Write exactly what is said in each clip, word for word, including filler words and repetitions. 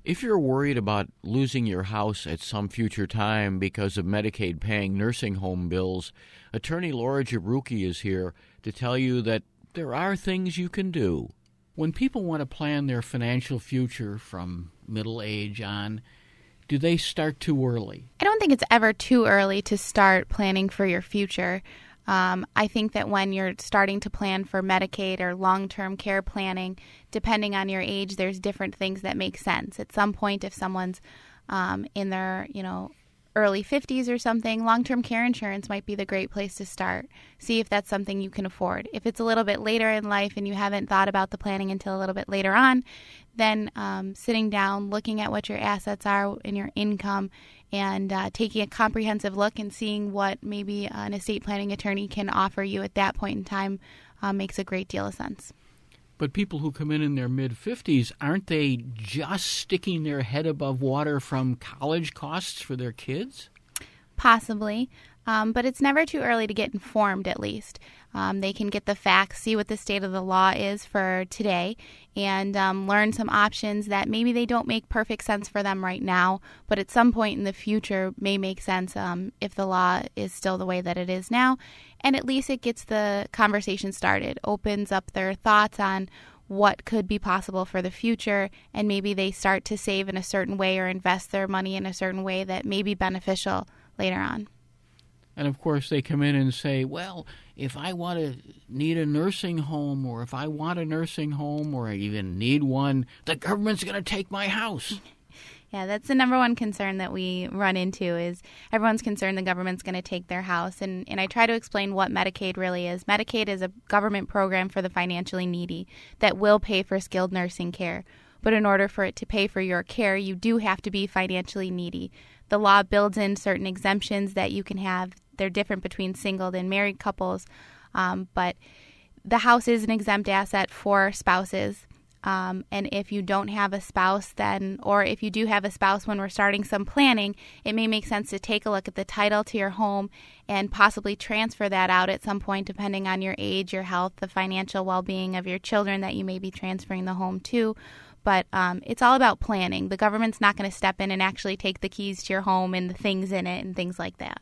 If you're worried about losing your house at some future time because of Medicaid paying nursing home bills, attorney Laura Jabruki is here to tell you that there are things you can do. When people want to plan their financial future from middle age on, do they start too early? I don't think it's ever too early to start planning for your future. Um, I think that when you're starting to plan for Medicaid or long-term care planning, depending on your age, there's different things that make sense. At some point, if someone's um, in their, you know, early fifties or something, long-term care insurance might be the great place to start. See if that's something you can afford. If it's a little bit later in life and you haven't thought about the planning until a little bit later on, then um, sitting down, looking at what your assets are and your income, and uh, taking a comprehensive look and seeing what maybe an estate planning attorney can offer you at that point in time uh, makes a great deal of sense. But people who come in in their mid-fifties, aren't they just sticking their head above water from college costs for their kids? Possibly, um, but it's never too early to get informed, at least. Um, they can get the facts, see what the state of the law is for today, and um, learn some options that maybe they don't make perfect sense for them right now, but at some point in the future may make sense um, if the law is still the way that it is now. And at least it gets the conversation started, opens up their thoughts on what could be possible for the future, and maybe they start to save in a certain way or invest their money in a certain way that may be beneficial later on. And, of course, they come in and say, well, if I want to need a nursing home, or if I want a nursing home, or I even need one, the government's going to take my house. Yeah, that's the number one concern that we run into is everyone's concerned the government's going to take their house. And, and I try to explain what Medicaid really is. Medicaid is a government program for the financially needy that will pay for skilled nursing care. But in order for it to pay for your care, you do have to be financially needy. The law builds in certain exemptions that you can have. They're different between single and married couples. Um, but the house is an exempt asset for spouses. Um, and if you don't have a spouse then, or if you do have a spouse when we're starting some planning, it may make sense to take a look at the title to your home and possibly transfer that out at some point depending on your age, your health, the financial well-being of your children that you may be transferring the home to. But um, it's all about planning. The government's not going to step in and actually take the keys to your home and the things in it and things like that.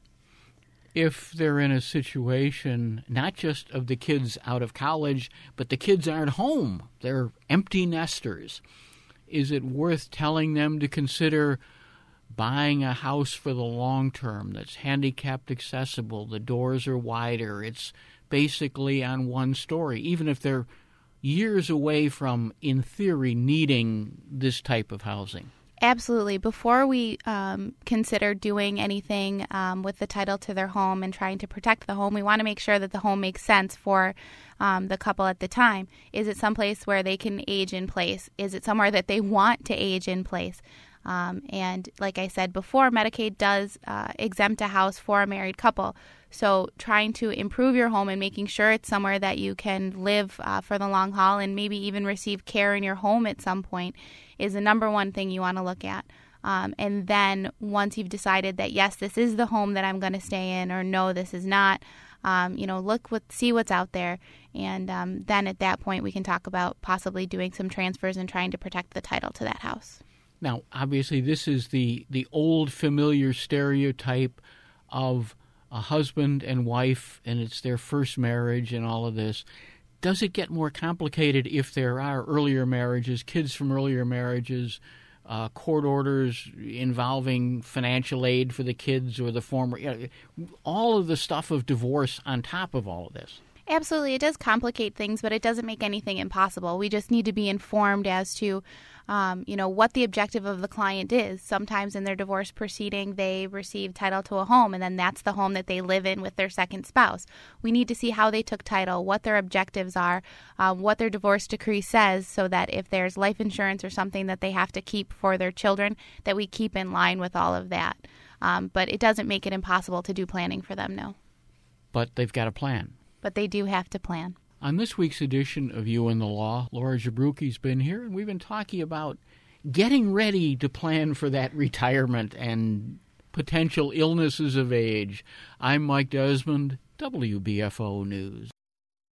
If they're in a situation not just of the kids out of college, but the kids aren't home, they're empty nesters, is it worth telling them to consider buying a house for the long term that's handicapped accessible, the doors are wider, it's basically on one story, even if they're years away from, in theory, needing this type of housing? Absolutely. Before we um, consider doing anything um, with the title to their home and trying to protect the home, we want to make sure that the home makes sense for um, the couple at the time. Is it someplace where they can age in place? Is it somewhere that they want to age in place? Um, and like I said before, Medicaid does uh, exempt a house for a married couple. So trying to improve your home and making sure it's somewhere that you can live uh, for the long haul and maybe even receive care in your home at some point is the number one thing you want to look at. Um, and then once you've decided that, yes, this is the home that I'm going to stay in, or no, this is not, um, you know, look, what, see what's out there. And um, then at that point, we can talk about possibly doing some transfers and trying to protect the title to that house. Now, obviously, this is the, the old familiar stereotype of a husband and wife, and it's their first marriage and all of this. Does it get more complicated if there are earlier marriages, kids from earlier marriages, uh, court orders involving financial aid for the kids or the former, you know, all of the stuff of divorce on top of all of this? Absolutely. It does complicate things, but it doesn't make anything impossible. We just need to be informed as to, um, you know, what the objective of the client is. Sometimes in their divorce proceeding, they receive title to a home, and then that's the home that they live in with their second spouse. We need to see how they took title, what their objectives are, um, what their divorce decree says, so that if there's life insurance or something that they have to keep for their children, that we keep in line with all of that. Um, but it doesn't make it impossible to do planning for them, no. But they've got a plan. But they do have to plan. On this week's edition of You and the Law, Laura Jabruki's been here, and we've been talking about getting ready to plan for that retirement and potential illnesses of age. I'm Mike Desmond, W B F O News.